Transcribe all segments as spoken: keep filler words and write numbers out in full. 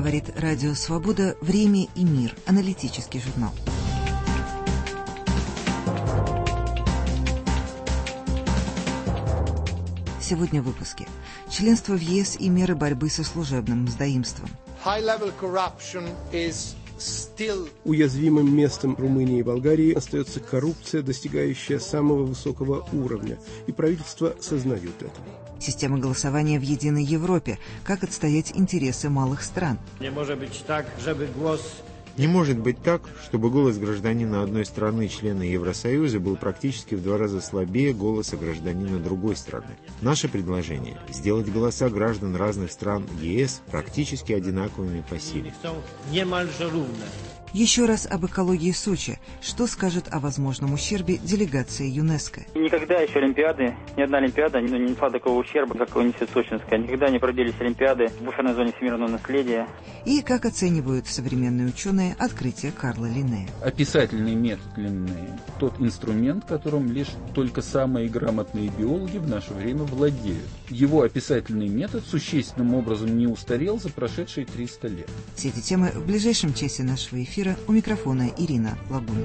Говорит Радио Свобода. Время и мир. Аналитический журнал. Сегодня в выпуске. Членство в ЕС и меры борьбы со служебным мздоимством. Уязвимым местом Румынии и Болгарии остается коррупция, достигающая самого высокого уровня, и правительства сознают это. Система голосования в единой Европе. Как отстоять интересы малых стран? Не может быть так, чтобы голос... Не может быть так, чтобы голос гражданина одной страны, члена Евросоюза, был практически в два раза слабее голоса гражданина другой страны. Наше предложение – сделать голоса граждан разных стран ЕС практически одинаковыми по силе. Еще раз об экологии Сочи. Что скажет о возможном ущербе делегация ЮНЕСКО? Никогда еще Олимпиады, ни одна Олимпиада не несла такого ущерба, как несет Сочинская. Никогда не проводились Олимпиады в буферной зоне всемирного наследия. И как оценивают современные ученые открытие Карла Линнея? Описательный метод Линнея – тот инструмент, которым лишь только самые грамотные биологи в наше время владеют. Его описательный метод существенным образом не устарел за прошедшие триста лет. Все эти темы в ближайшем часе нашего эфира. У микрофона Ирина Лабунина.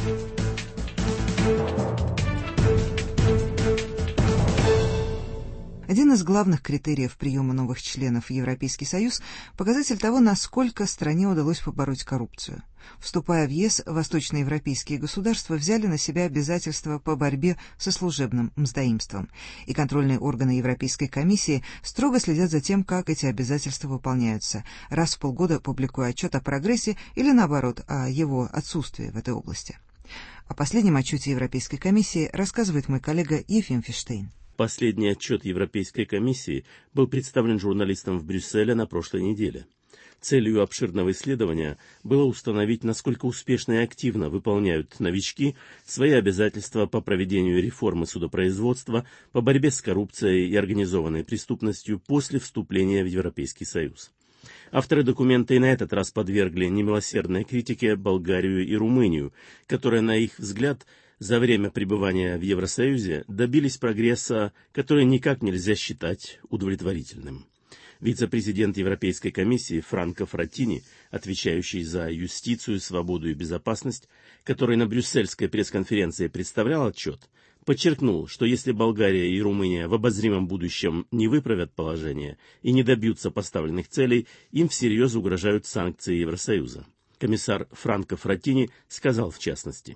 Один из главных критериев приема новых членов в Европейский Союз – показатель того, насколько стране удалось побороть коррупцию. Вступая в ЕС, восточноевропейские государства взяли на себя обязательства по борьбе со служебным мздоимством, и контрольные органы Европейской комиссии строго следят за тем, как эти обязательства выполняются, раз в полгода публикуя отчет о прогрессе или, наоборот, о его отсутствии в этой области. О последнем отчете Европейской комиссии рассказывает мой коллега Ефим Фиштейн. Последний отчет Европейской комиссии был представлен журналистам в Брюсселе на прошлой неделе. Целью обширного исследования было установить, насколько успешно и активно выполняют новички свои обязательства по проведению реформы судопроизводства, по борьбе с коррупцией и организованной преступностью после вступления в Европейский Союз. Авторы документа и на этот раз подвергли немилосердной критике Болгарию и Румынию, которые, на их взгляд, за время пребывания в Евросоюзе добились прогресса, который никак нельзя считать удовлетворительным. Вице-президент Европейской комиссии Франко Фраттини, отвечающий за юстицию, свободу и безопасность, который на брюссельской пресс-конференции представлял отчет, подчеркнул, что если Болгария и Румыния в обозримом будущем не выправят положение и не добьются поставленных целей, им всерьез угрожают санкции Евросоюза. Комиссар Франко Фраттини сказал в частности: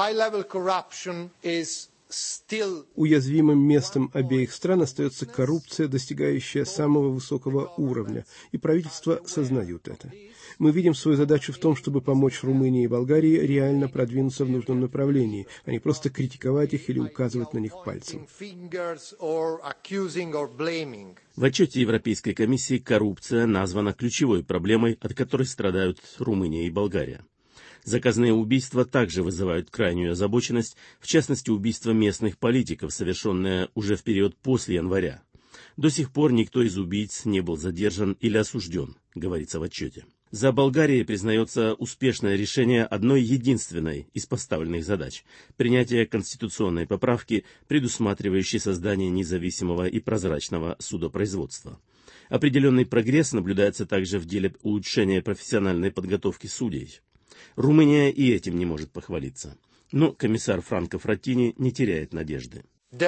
уязвимым местом обеих стран остается коррупция, достигающая самого высокого уровня, и правительства сознают это. Мы видим свою задачу в том, чтобы помочь Румынии и Болгарии реально продвинуться в нужном направлении, а не просто критиковать их или указывать на них пальцем. В отчете Европейской комиссии коррупция названа ключевой проблемой, от которой страдают Румыния и Болгария. Заказные убийства также вызывают крайнюю озабоченность, в частности, убийства местных политиков, совершенное уже в период после января. До сих пор никто из убийц не был задержан или осужден, говорится в отчете. За Болгарией признается успешное решение одной единственной из поставленных задач – принятие конституционной поправки, предусматривающей создание независимого и прозрачного судопроизводства. Определенный прогресс наблюдается также в деле улучшения профессиональной подготовки судей. Румыния и этим не может похвалиться. Но комиссар Франко Фраттини не теряет надежды.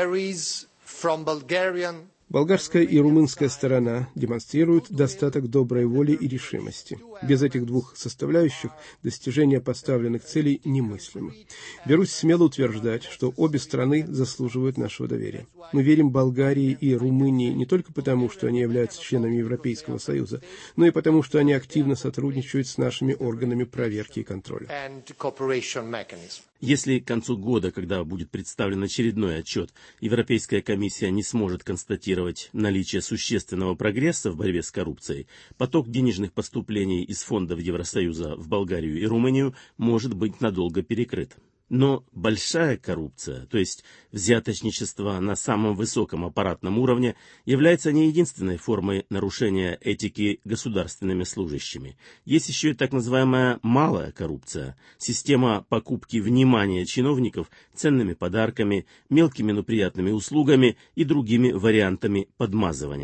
Болгарская и румынская сторона демонстрируют достаток доброй воли и решимости. Без этих двух составляющих достижение поставленных целей немыслимо. Берусь смело утверждать, что обе страны заслуживают нашего доверия. Мы верим Болгарии и Румынии не только потому, что они являются членами Европейского Союза, но и потому, что они активно сотрудничают с нашими органами проверки и контроля. Если к концу года, когда будет представлен очередной отчет, Европейская комиссия не сможет констатировать наличие существенного прогресса в борьбе с коррупцией, поток денежных поступлений из фондов Евросоюза в Болгарию и Румынию может быть надолго перекрыт. Но большая коррупция, то есть взяточничество на самом высоком аппаратном уровне, является не единственной формой нарушения этики государственными служащими. Есть еще и так называемая малая коррупция, система покупки внимания чиновников ценными подарками, мелкими, но приятными услугами и другими вариантами подмазывания.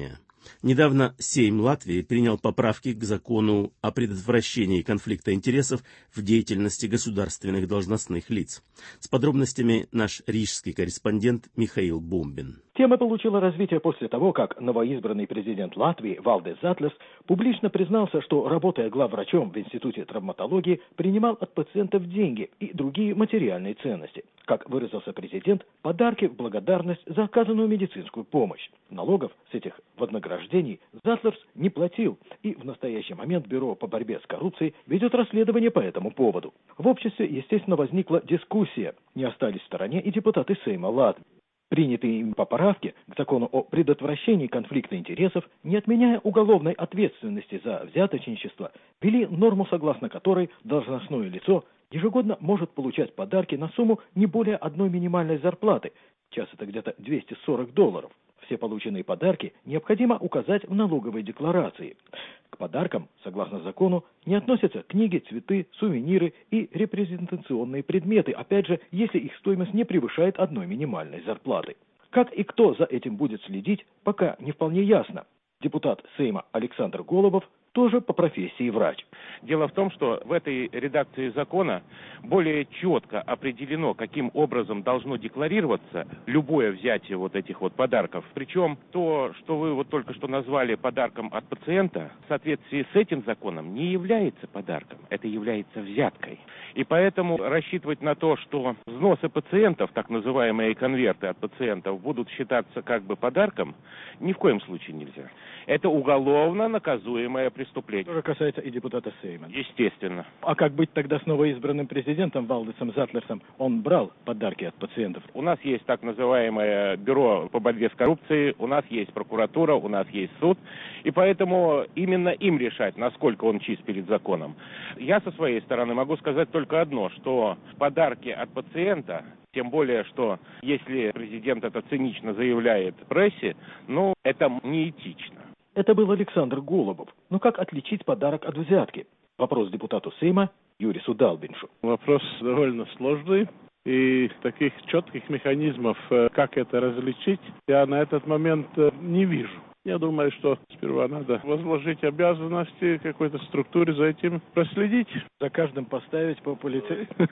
Недавно Сейм Латвии принял поправки к закону о предотвращении конфликта интересов в деятельности государственных должностных лиц. С подробностями наш рижский корреспондент Михаил Бомбин. Тема получила развитие после того, как новоизбранный президент Латвии Валдис Затлерс публично признался, что, работая главврачом в Институте травматологии, принимал от пациентов деньги и другие материальные ценности. Как выразился президент, подарки в благодарность за оказанную медицинскую помощь. Налогов с этих вознаграждений Затлерс не платил, и в настоящий момент Бюро по борьбе с коррупцией ведет расследование по этому поводу. В обществе, естественно, возникла дискуссия. Не остались в стороне и депутаты Сейма Латвии. Принятые им поправки к закону о предотвращении конфликта интересов, не отменяя уголовной ответственности за взяточничество, ввели норму, согласно которой должностное лицо ежегодно может получать подарки на сумму не более одной минимальной зарплаты, сейчас это где-то двести сорок долларов. Все полученные подарки необходимо указать в налоговой декларации. К подаркам, согласно закону, не относятся книги, цветы, сувениры и репрезентационные предметы, опять же, если их стоимость не превышает одной минимальной зарплаты. Как и кто за этим будет следить, пока не вполне ясно. Депутат Сейма Александр Голубов тоже по профессии врач. Дело в том, что в этой редакции закона более четко определено, каким образом должно декларироваться любое взятие вот этих вот подарков. Причем то, что вы вот только что назвали подарком от пациента, в соответствии с этим законом не является подарком, это является взяткой. И поэтому рассчитывать на то, что взносы пациентов, так называемые конверты от пациентов, будут считаться как бы подарком, ни в коем случае нельзя. Это уголовно наказуемое преступление. Это касается и депутата Сейма. Естественно. А как быть тогда с новоизбранным президентом Валдисом Затлерсом? Он брал подарки от пациентов. У нас есть так называемое бюро по борьбе с коррупцией, у нас есть прокуратура, у нас есть суд. И поэтому именно им решать, насколько он чист перед законом. Я со своей стороны могу сказать только одно, что подарки от пациента, тем более, что если президент это цинично заявляет прессе, ну, это неэтично. Это был Александр Голубов. Но как отличить подарок от взятки? Вопрос депутату Сейма Юрису Далбиншу. Вопрос довольно сложный. И таких четких механизмов, как это различить, я на этот момент не вижу. Я думаю, что сперва надо возложить обязанности какой-то структуре за этим проследить. За каждым поставить по полицейскому?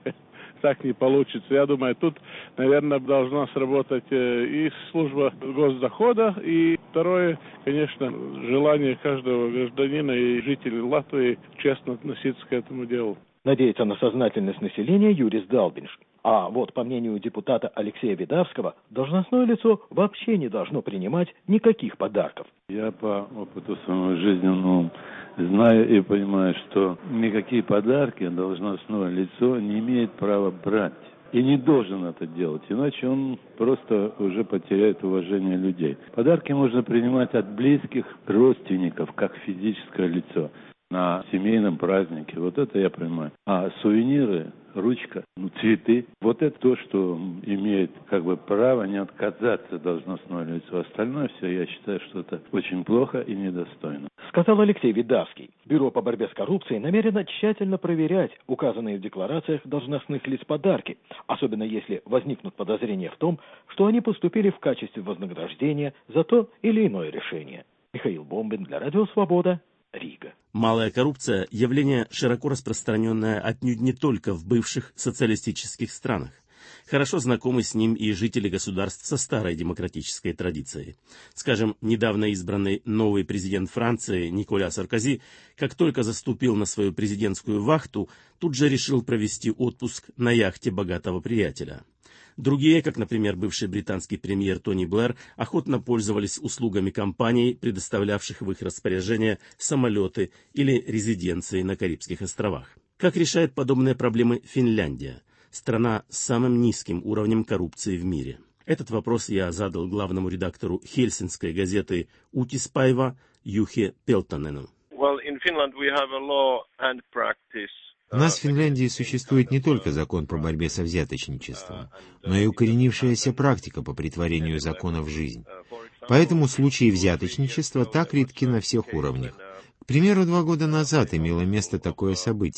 Так не получится. Я думаю, тут, наверное, должна сработать и служба госдохода, и второе, конечно, желание каждого гражданина и жителей Латвии честно относиться к этому делу. Надеется на сознательность населения Юрис Далбинш. А вот, по мнению депутата Алексея Видавского, должностное лицо вообще не должно принимать никаких подарков. Я по опыту своего жизненного знаю и понимаю, что никакие подарки должностное лицо не имеет права брать. И не должен это делать, иначе он просто уже потеряет уважение людей. Подарки можно принимать от близких родственников, как физическое лицо, на семейном празднике. Вот это я понимаю. А сувениры, ручка, ну, цветы, вот это то, что имеет как бы право не отказаться должностное лицо. Остальное все, я считаю, что это очень плохо и недостойно. Сказал Алексей Видавский. Бюро по борьбе с коррупцией намерено тщательно проверять указанные в декларациях должностных лиц подарки, особенно если возникнут подозрения в том, что они поступили в качестве вознаграждения за то или иное решение. Михаил Бомбин для Радио Свобода, Рига. Малая коррупция – явление, широко распространенное отнюдь не только в бывших социалистических странах. Хорошо знакомы с ним и жители государств со старой демократической традицией. Скажем, недавно избранный новый президент Франции Николя Саркози, как только заступил на свою президентскую вахту, тут же решил провести отпуск на яхте богатого приятеля. Другие, как, например, бывший британский премьер Тони Блэр, охотно пользовались услугами компаний, предоставлявших в их распоряжение самолеты или резиденции на Карибских островах. Как решает подобные проблемы Финляндия, страна с самым низким уровнем коррупции в мире? Этот вопрос я задал главному редактору хельсинской газеты «Утиспайва» Юхе Пелтонену. Well, in Finland we have a law and practice. У нас в Финляндии существует не только закон по борьбе со взяточничеством, но и укоренившаяся практика по претворению закона в жизнь. Поэтому случаи взяточничества так редки на всех уровнях. К примеру, два года назад имело место такое событие.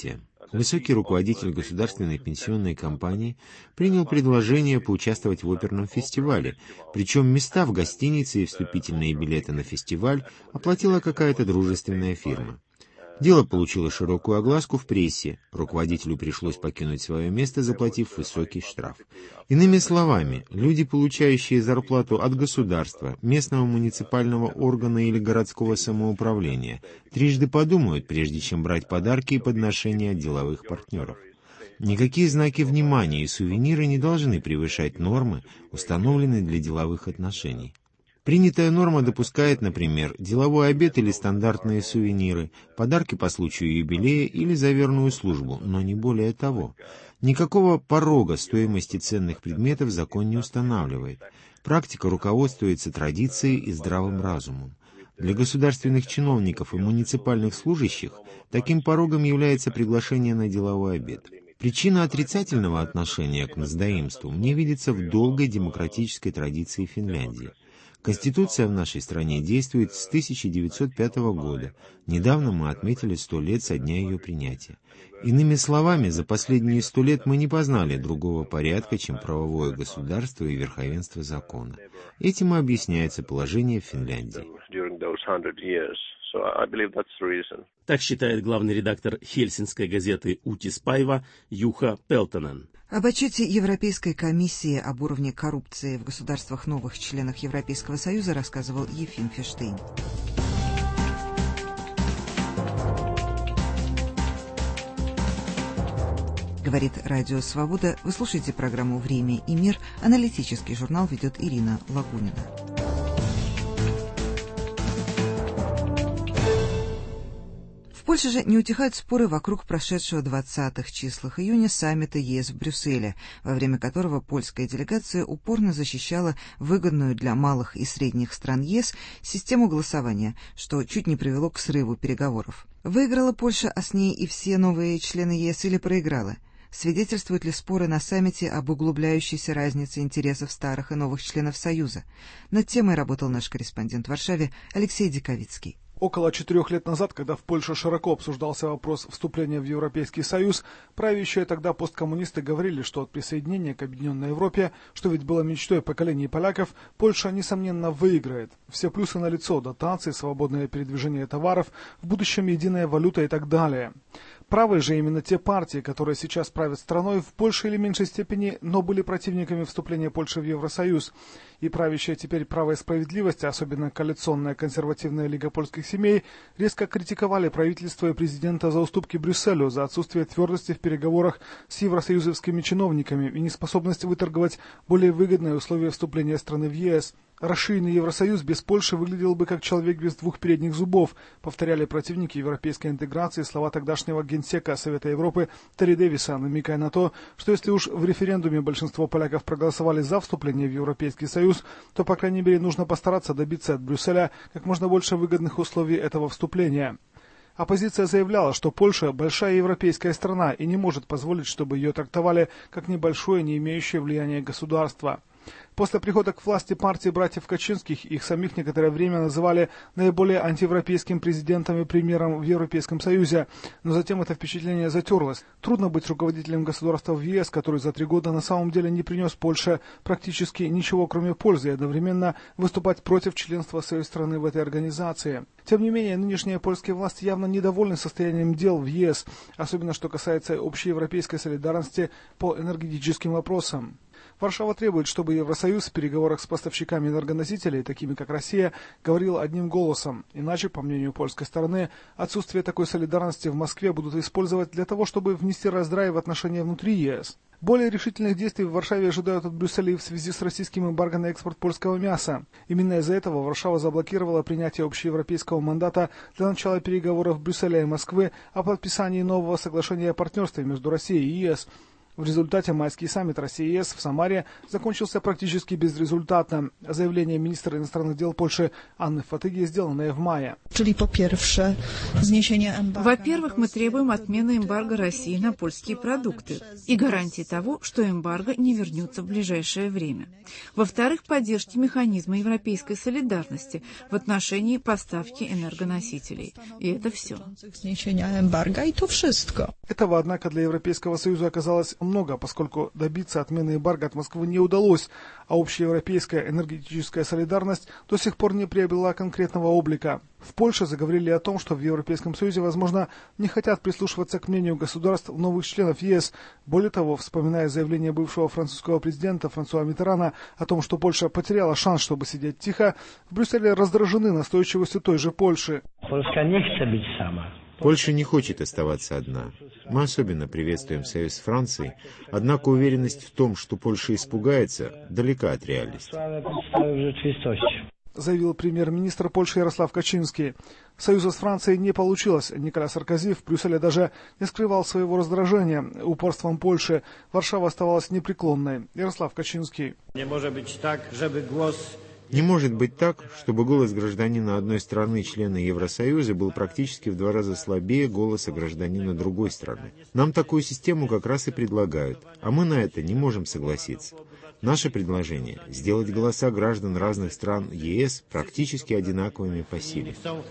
Высокий руководитель государственной пенсионной компании принял предложение поучаствовать в оперном фестивале, причем места в гостинице и вступительные билеты на фестиваль оплатила какая-то дружественная фирма. Дело получило широкую огласку в прессе, руководителю пришлось покинуть свое место, заплатив высокий штраф. Иными словами, люди, получающие зарплату от государства, местного муниципального органа или городского самоуправления, трижды подумают, прежде чем брать подарки и подношения от деловых партнеров. Никакие знаки внимания и сувениры не должны превышать нормы, установленные для деловых отношений. Принятая норма допускает, например, деловой обед или стандартные сувениры, подарки по случаю юбилея или за верную службу, но не более того. Никакого порога стоимости ценных предметов закон не устанавливает. Практика руководствуется традицией и здравым разумом. Для государственных чиновников и муниципальных служащих таким порогом является приглашение на деловой обед. Причина отрицательного отношения к мздоимству мне видится в долгой демократической традиции Финляндии. Конституция в нашей стране действует с тысяча девятьсот пятого года. Недавно мы отметили сто лет со дня ее принятия. Иными словами, за последние сто лет мы не познали другого порядка, чем правовое государство и верховенство закона. Этим и объясняется положение в Финляндии. Так считает главный редактор хельсинской газеты «Утиспайва» Юха Пелтонен. Об отчете Европейской комиссии об уровне коррупции в государствах новых членах Европейского Союза рассказывал Ефим Ферштейн. Говорит Радио Свобода. Вы слушаете программу «Время и мир». Аналитический журнал ведет Ирина Лагунина. В Польше же не утихают споры вокруг прошедшего двадцатых числах июня саммита ЕС в Брюсселе, во время которого польская делегация упорно защищала выгодную для малых и средних стран ЕС систему голосования, что чуть не привело к срыву переговоров. Выиграла Польша, а с ней и все новые члены ЕС, или проиграла? Свидетельствуют ли споры на саммите об углубляющейся разнице интересов старых и новых членов Союза? Над темой работал наш корреспондент в Варшаве Алексей Диковицкий. Около четырех лет назад, когда в Польше широко обсуждался вопрос вступления в Европейский Союз, правящие тогда посткоммунисты говорили, что от присоединения к Объединенной Европе, что ведь было мечтой поколений поляков, Польша, несомненно, выиграет. Все плюсы налицо: дотации, свободное передвижение товаров, в будущем единая валюта и так далее. Правы же именно те партии, которые сейчас правят страной, в большей или меньшей степени, но были противниками вступления Польши в Евросоюз. И правящая теперь «Право и справедливость», особенно коалиционная консервативная лига польских семей, резко критиковали правительство и президента за уступки Брюсселю, за отсутствие твердости в переговорах с евросоюзовскими чиновниками и неспособность выторговать более выгодные условия вступления страны в ЕС. Расширенный Евросоюз без Польши выглядел бы как человек без двух передних зубов, повторяли противники европейской интеграции слова тогдашнего генсека Совета Европы Терри Дэвиса, намекая на то, что если уж в референдуме большинство поляков проголосовали за вступление в Европейский Союз, то, по крайней мере, нужно постараться добиться от Брюсселя как можно больше выгодных условий этого вступления. Оппозиция заявляла, что Польша – большая европейская страна и не может позволить, чтобы ее трактовали как небольшое, не имеющее влияния государство. После прихода к власти партии братьев Качинских их самих некоторое время называли наиболее антиевропейским президентом и премьером в Европейском Союзе, но затем это впечатление затерлось. Трудно быть руководителем государства в ЕС, который за три года на самом деле не принес Польше практически ничего, кроме пользы, и одновременно выступать против членства своей страны в этой организации. Тем не менее, нынешние польские власти явно недовольны состоянием дел в ЕС, особенно что касается общеевропейской солидарности по энергетическим вопросам. Варшава требует, чтобы Евросоюз в переговорах с поставщиками энергоносителей, такими как Россия, говорил одним голосом. Иначе, по мнению польской стороны, отсутствие такой солидарности в Москве будут использовать для того, чтобы внести раздрай в отношения внутри ЕС. Более решительных действий в Варшаве ожидают от Брюсселя в связи с российским эмбарго на экспорт польского мяса. Именно из-за этого Варшава заблокировала принятие общеевропейского мандата для начала переговоров Брюсселя и Москвы о подписании нового соглашения о партнерстве между Россией и ЕС. В результате майский саммит России и ЕС в Самаре закончился практически безрезультатно. Заявление министра иностранных дел Польши Анны Фатыги, сделанное в мае. Во-первых, мы требуем отмены эмбарго России на польские продукты и гарантии того, что эмбарго не вернется в ближайшее время. Во-вторых, поддержки механизма европейской солидарности в отношении поставки энергоносителей. И это все. Этого, однако, для Европейского Союза оказалось много, поскольку добиться отмены эмбарго от Москвы не удалось, а общеевропейская энергетическая солидарность до сих пор не приобрела конкретного облика. В Польше заговорили о том, что в Европейском Союзе, возможно, не хотят прислушиваться к мнению государств новых членов ЕС. Более того, вспоминая заявление бывшего французского президента Франсуа Миттерана о том, что Польша потеряла шанс, чтобы сидеть тихо, в Брюсселе раздражены настойчивостью той же Польши. Польska nie chce być sama. Польша не хочет оставаться одна. Мы особенно приветствуем союз с Францией, однако уверенность в том, что Польша испугается, далека от реальности. Заявил премьер-министр Польши Ярослав Качинский. Союза с Францией не получилось. Николя Саркози в Брюсселе даже не скрывал своего раздражения упорством Польши. Варшава оставалась непреклонной. Ярослав Качинский. Не может быть так, чтобы голос... Не может быть так, чтобы голос гражданина одной страны, члена Евросоюза, был практически в два раза слабее голоса гражданина другой страны. Нам такую систему как раз и предлагают, а мы на это не можем согласиться. Наше предложение – сделать голоса граждан разных стран ЕС практически одинаковыми по силе.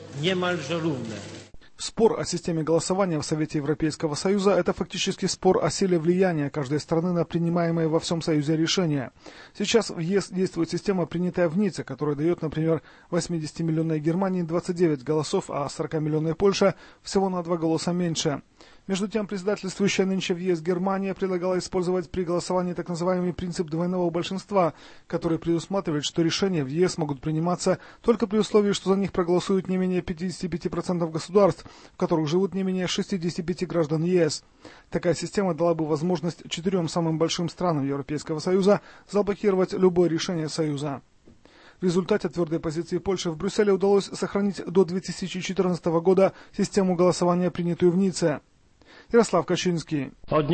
Спор о системе голосования в Совете Европейского Союза – это фактически спор о силе влияния каждой страны на принимаемые во всем Союзе решения. Сейчас в ЕС действует система, принятая в Ницце, которая дает, например, восьмидесятимиллионной Германии двадцать девять голосов, а сорокамиллионной Польше всего на два голоса меньше. Между тем, председательствующая нынче в ЕС Германия предлагала использовать при голосовании так называемый принцип двойного большинства, который предусматривает, что решения в ЕС могут приниматься только при условии, что за них проголосуют не менее пятьдесят пять процентов государств, в которых живут не менее шестьдесят пять граждан ЕС. Такая система дала бы возможность четырем самым большим странам Европейского Союза заблокировать любое решение Союза. В результате твердой позиции Польши в Брюсселе удалось сохранить до две тысячи четырнадцатого года систему голосования, принятую в Ницце. Ярослав Качинский.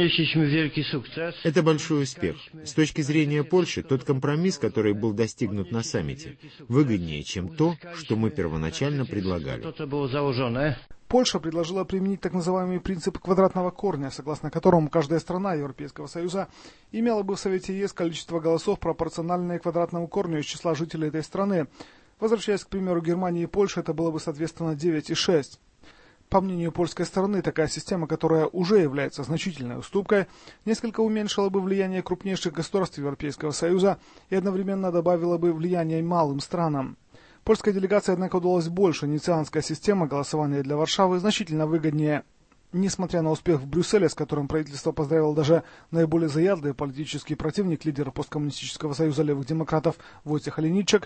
Это большой успех. С точки зрения Польши, тот компромисс, который был достигнут на саммите, выгоднее, чем то, что мы первоначально предлагали. Польша предложила применить так называемый принцип квадратного корня, согласно которому каждая страна Европейского Союза имела бы в Совете ЕС количество голосов, пропорциональное квадратному корню из числа жителей этой страны. Возвращаясь к примеру Германии и Польши, это было бы соответственно девять и шесть. По мнению польской стороны, такая система, которая уже является значительной уступкой, несколько уменьшила бы влияние крупнейших государств Европейского Союза и одновременно добавила бы влияние малым странам. Польской делегации, однако, удалось больше. Ниццеанская система голосования для Варшавы значительно выгоднее. Несмотря на успех в Брюсселе, с которым правительство поздравил даже наиболее заядлый политический противник лидера посткоммунистического союза левых демократов Войцех Олейничек,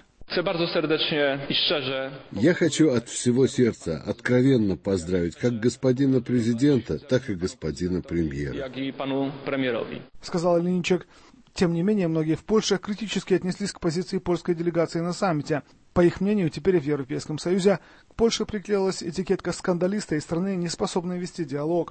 я хочу от всего сердца откровенно поздравить как господина президента, так и господина премьера, сказал Олейничек. Тем не менее, многие в Польше критически отнеслись к позиции польской делегации на саммите. По их мнению, теперь в Европейском Союзе к Польше приклеилась этикетка скандалиста и страны, не способной вести диалог.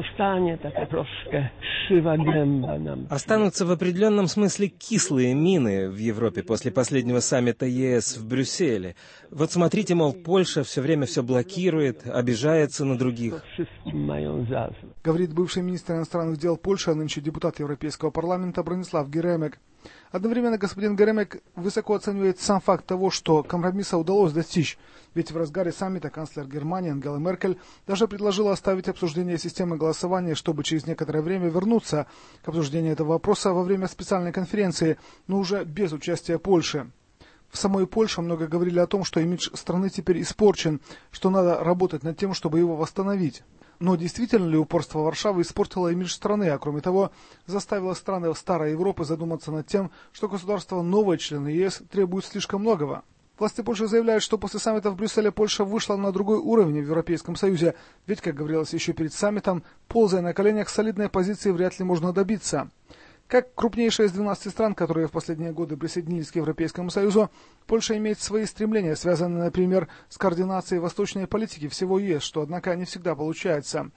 Останутся в определенном смысле кислые мины в Европе после последнего саммита ЕС в Брюсселе. Вот смотрите, мол, Польша все время все блокирует, обижается на других. Говорит бывший министр иностранных дел Польши, а нынче депутат Европейского парламента Бронислав Геремек. Одновременно господин Геремек высоко оценивает сам факт того, что компромисса удалось достичь. Ведь в разгаре саммита канцлер Германии Ангела Меркель даже предложила оставить обсуждение системы голосования, чтобы через некоторое время вернуться к обсуждению этого вопроса во время специальной конференции, но уже без участия Польши. В самой Польше много говорили о том, что имидж страны теперь испорчен, что надо работать над тем, чтобы его восстановить. Но действительно ли упорство Варшавы испортило имидж страны, а кроме того, заставило страны старой Европы задуматься над тем, что государства новые члены ЕС требуют слишком многого? Власти Польши заявляют, что после саммита в Брюсселе Польша вышла на другой уровень в Европейском Союзе, ведь, как говорилось еще перед саммитом, ползая на коленях, солидной позиции вряд ли можно добиться. Как крупнейшая из двенадцати стран, которые в последние годы присоединились к Европейскому Союзу, Польша имеет свои стремления, связанные, например, с координацией восточной политики всего ЕС, что, однако, не всегда получается.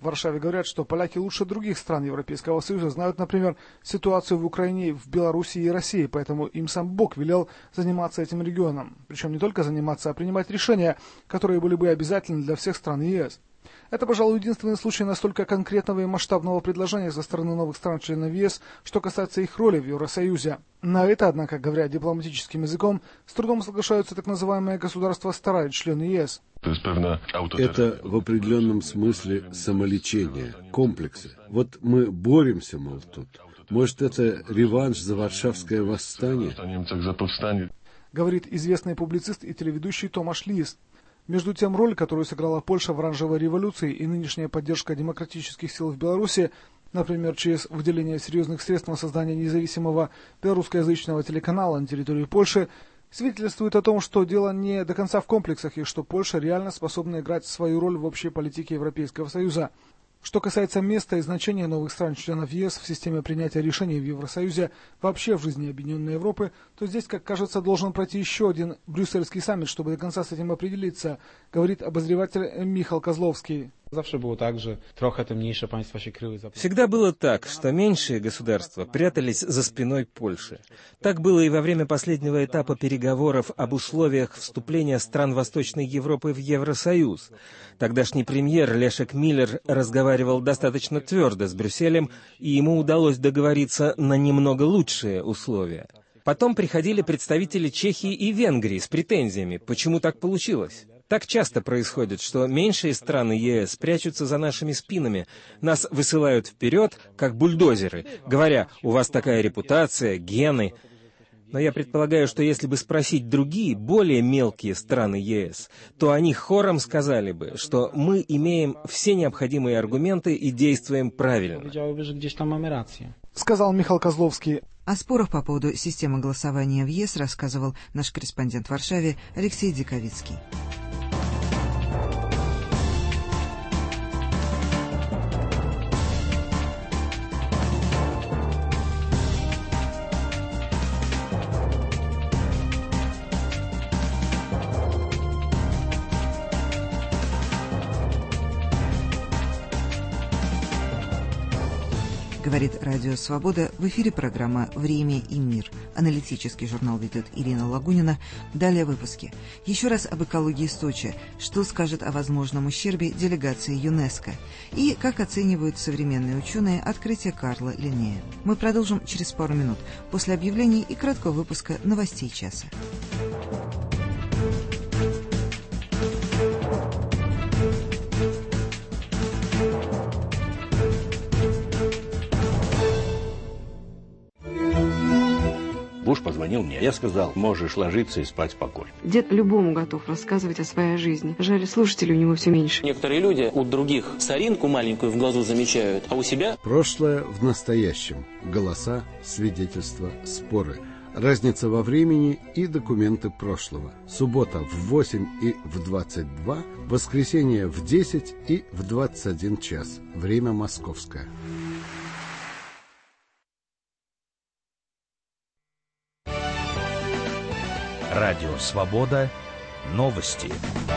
В Варшаве говорят, что поляки лучше других стран Европейского Союза знают, например, ситуацию в Украине, в Белоруссии и России, поэтому им сам Бог велел заниматься этим регионом. Причем не только заниматься, а принимать решения, которые были бы обязательны для всех стран ЕС. Это, пожалуй, единственный случай настолько конкретного и масштабного предложения со стороны новых стран-членов ЕС, что касается их роли в Евросоюзе. На это, однако, говоря дипломатическим языком, с трудом соглашаются так называемые государства-старые члены ЕС. Это в определенном смысле самолечение, комплексы. Вот мы боремся, мол, тут. Может, это реванш за Варшавское восстание? Говорит известный публицист и телеведущий Томаш Лис. Между тем, роль, которую сыграла Польша в оранжевой революции и нынешняя поддержка демократических сил в Беларуси, например, через выделение серьезных средств на создание независимого белорусскоязычного телеканала на территории Польши, свидетельствует о том, что дело не до конца в комплексах и что Польша реально способна играть свою роль в общей политике Европейского Союза. Что касается места и значения новых стран-членов ЕС в системе принятия решений в Евросоюзе, вообще в жизни Объединенной Европы, то здесь, как кажется, должен пройти еще один брюссельский саммит, чтобы до конца с этим определиться, говорит обозреватель Михаил Козловский. Всегда было так, что меньшие государства прятались за спиной Польши. Так было и во время последнего этапа переговоров об условиях вступления стран Восточной Европы в Евросоюз. Тогдашний премьер Лешек Миллер разговаривал достаточно твердо с Брюсселем, и ему удалось договориться на немного лучшие условия. Потом приходили представители Чехии и Венгрии с претензиями, почему так получилось. Так часто происходит, что меньшие страны ЕС прячутся за нашими спинами, нас высылают вперед, как бульдозеры, говоря, у вас такая репутация, гены. Но я предполагаю, что если бы спросить другие, более мелкие страны ЕС, то они хором сказали бы, что мы имеем все необходимые аргументы и действуем правильно. Сказал Михаил Козловский. О спорах по поводу системы голосования в ЕС рассказывал наш корреспондент в Варшаве Алексей Диковицкий. Говорит Радио Свобода. В эфире программа «Время и мир». Аналитический журнал ведет Ирина Лагунина. Далее выпуски. Еще раз об экологии Сочи. Что скажет о возможном ущербе делегации ЮНЕСКО? И как оценивают современные ученые открытие Карла Линнея. Мы продолжим через пару минут после объявлений и краткого выпуска новостей часа. Буш позвонил мне. Я сказал, можешь ложиться и спать спокойно. Дед любому готов рассказывать о своей жизни. Жаль, слушателей у него все меньше. Некоторые люди у других соринку маленькую в глазу замечают, а у себя... Прошлое в настоящем. Голоса, свидетельства, споры. Разница во времени и документы прошлого. Суббота в восемь и в двадцать два, воскресенье в десять и в двадцать один час. Время московское. Радио «Свобода». Новости.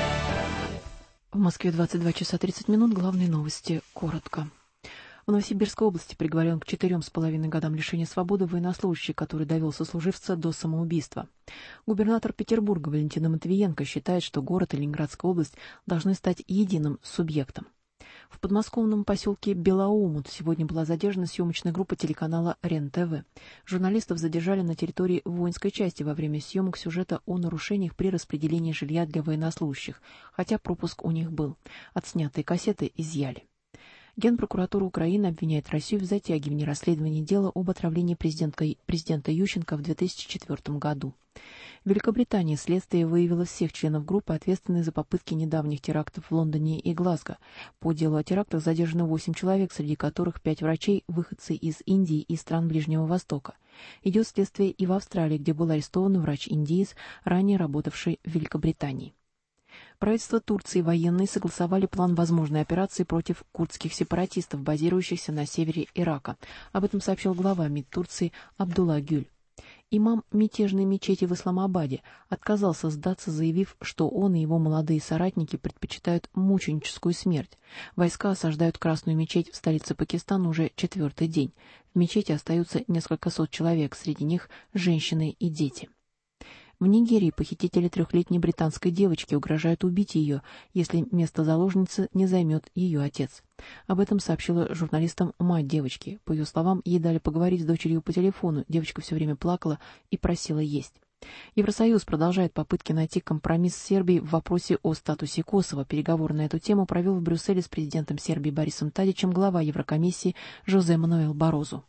В Москве двадцать два часа тридцать минут. Главные новости. Коротко. В Новосибирской области приговорен к четырем с половиной годам лишения свободы военнослужащий, который довел сослуживца до самоубийства. Губернатор Петербурга Валентина Матвиенко считает, что город и Ленинградская область должны стать единым субъектом. В подмосковном поселке Белоумут сегодня была задержана съемочная группа телеканала РЕН-ТВ. Журналистов задержали на территории воинской части во время съемок сюжета о нарушениях при распределении жилья для военнослужащих, хотя пропуск у них был. Отснятые кассеты изъяли. Генпрокуратура Украины обвиняет Россию в затягивании расследования дела об отравлении президента, президента Ющенко в две тысячи четвёртом году. В Великобритании следствие выявило всех членов группы, ответственных за попытки недавних терактов в Лондоне и Глазго. По делу о терактах задержано восемь человек, среди которых пять врачей, выходцы из Индии и стран Ближнего Востока. Идет следствие и в Австралии, где был арестован врач-индиец, ранее работавший в Великобритании. Правительство Турции и военные согласовали план возможной операции против курдских сепаратистов, базирующихся на севере Ирака. Об этом сообщил глава МИД Турции Абдулла Гюль. Имам мятежной мечети в Исламабаде отказался сдаться, заявив, что он и его молодые соратники предпочитают мученическую смерть. Войска осаждают Красную мечеть в столице Пакистана уже четвертый день. В мечети остаются несколько сот человек, среди них женщины и дети. В Нигерии похитители трехлетней британской девочки угрожают убить ее, если место заложницы не займет ее отец. Об этом сообщила журналистам мать девочки. По ее словам, ей дали поговорить с дочерью по телефону. Девочка все время плакала и просила есть. Евросоюз продолжает попытки найти компромисс с Сербией в вопросе о статусе Косово. Переговоры на эту тему провел в Брюсселе с президентом Сербии Борисом Тадичем глава Еврокомиссии Жозе Мануэл Барозу.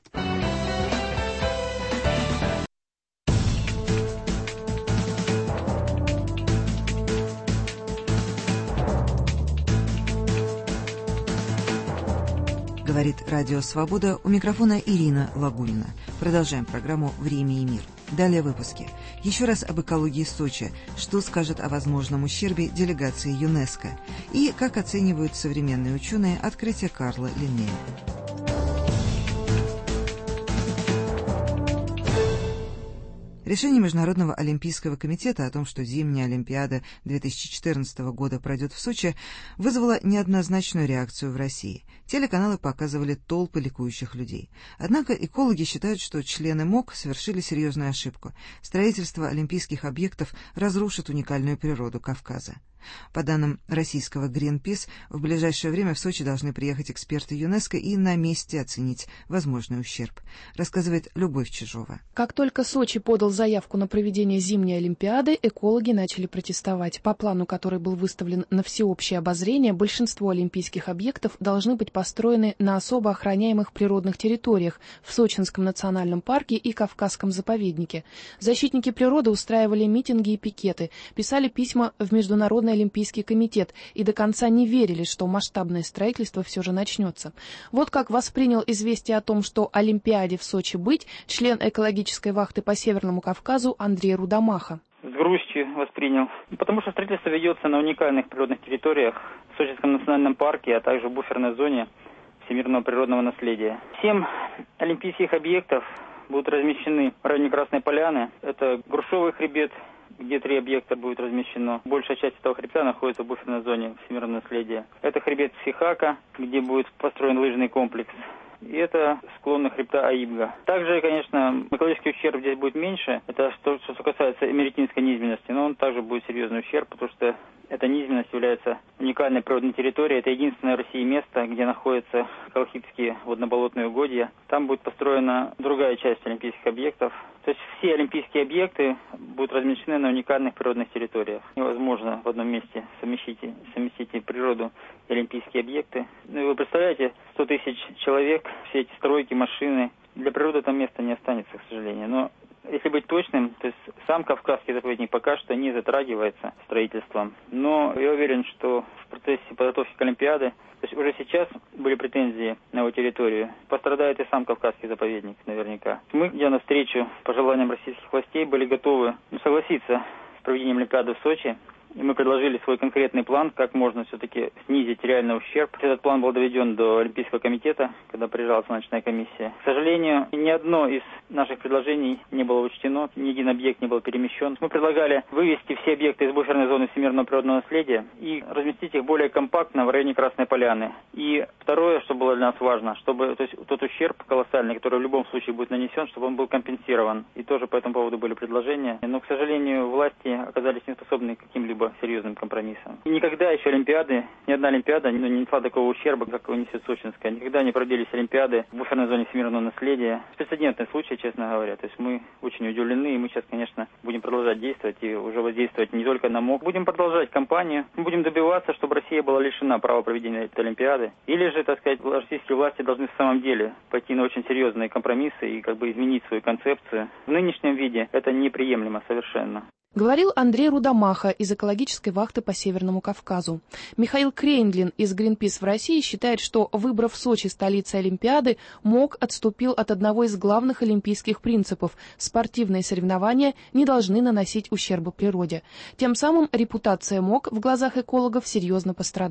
Говорит Радио Свобода, у микрофона Ирина Лагунина. Продолжаем программу «Время и мир». Далее выпуски. Еще раз об экологии Сочи, что скажет о возможном ущербе делегации ЮНЕСКО и как оценивают современные ученые открытие Карла Линнея. Решение Международного олимпийского комитета о том, что зимняя Олимпиада две тысячи четырнадцатого года пройдет в Сочи, вызвало неоднозначную реакцию в России. Телеканалы показывали толпы ликующих людей. Однако экологи считают, что члены МОК совершили серьезную ошибку. Строительство олимпийских объектов разрушит уникальную природу Кавказа. По данным российского Greenpeace, в ближайшее время в Сочи должны приехать эксперты ЮНЕСКО и на месте оценить возможный ущерб, рассказывает Любовь Чижова. Как только Сочи подал заявку на проведение зимней Олимпиады, экологи начали протестовать. По плану, который был выставлен на всеобщее обозрение, большинство олимпийских объектов должны быть построены на особо охраняемых природных территориях в Сочинском национальном парке и Кавказском заповеднике. Защитники природы устраивали митинги и пикеты, писали письма в Международный Олимпийский комитет и до конца не верили, что масштабное строительство все же начнется. Вот как воспринял известие о том, что Олимпиаде в Сочи быть, член экологической вахты по Северному Кавказу Андрей Рудомаха. С грустью воспринял, потому что строительство ведется на уникальных природных территориях в Сочинском национальном парке, а также в буферной зоне всемирного природного наследия. Семь олимпийских объектов будут размещены в районе Красной Поляны. Это Грушевый хребет, где три объекта будет размещено. Большая часть этого хребта находится в буферной зоне всемирного наследия. Это хребет Сихака, где будет построен лыжный комплекс. И это склоны хребта Аибга. Также, конечно, экологический ущерб здесь будет меньше. Это что, что касается эмеретинской низменности, но он также будет серьезный ущерб, потому что эта низменность является уникальной природной территорией. Это единственное в России место, где находятся колхидские водно-болотные угодья. Там будет построена другая часть олимпийских объектов. То есть все олимпийские объекты будут размещены на уникальных природных территориях. Невозможно в одном месте совместить, совместить природу и олимпийские объекты. Ну и вы представляете, сто тысяч человек, все эти стройки, машины. Для природы там места не останется, к сожалению. Но если быть точным, то есть сам Кавказский заповедник пока что не затрагивается строительством. Но я уверен, что в процессе подготовки к Олимпиаде, то есть уже сейчас были претензии на его территорию, пострадает и сам Кавказский заповедник наверняка. Мы, идя навстречу пожеланиям российских властей, были готовы согласиться с проведением Олимпиады в Сочи. И мы предложили свой конкретный план, как можно все-таки снизить реальный ущерб. Этот план был доведен до Олимпийского комитета, когда приезжала Солнечная комиссия. К сожалению, ни одно из наших предложений не было учтено, ни один объект не был перемещен. Мы предлагали вывести все объекты из буферной зоны всемирного природного наследия и разместить их более компактно в районе Красной Поляны. И второе, что было для нас важно, чтобы то есть, тот ущерб колоссальный, который в любом случае будет нанесен, чтобы он был компенсирован. И тоже по этому поводу были предложения. Но, к сожалению, власти оказались не способны к каким-либо серьезным компромиссом. И никогда еще Олимпиады, ни одна Олимпиада не нанесла такого ущерба, как несет Сочинская. Никогда не проводились Олимпиады в буферной зоне всемирного наследия. Беспрецедентный случай, честно говоря. То есть мы очень удивлены, и мы сейчас, конечно, будем продолжать действовать и уже воздействовать не только на МОК. Будем продолжать кампанию, мы будем добиваться, чтобы Россия была лишена права проведения этой Олимпиады. Или же, так сказать, российские власти должны в самом деле пойти на очень серьезные компромиссы и как бы изменить свою концепцию. В нынешнем виде это неприемлемо совершенно. Говорил Андрей Рудомаха из экологической вахты по Северному Кавказу. Михаил Крейндлин из Greenpeace в России считает, что, выбрав Сочи столицей Олимпиады, МОК отступил от одного из главных олимпийских принципов – спортивные соревнования не должны наносить ущерба природе. Тем самым репутация МОК в глазах экологов серьезно пострадала.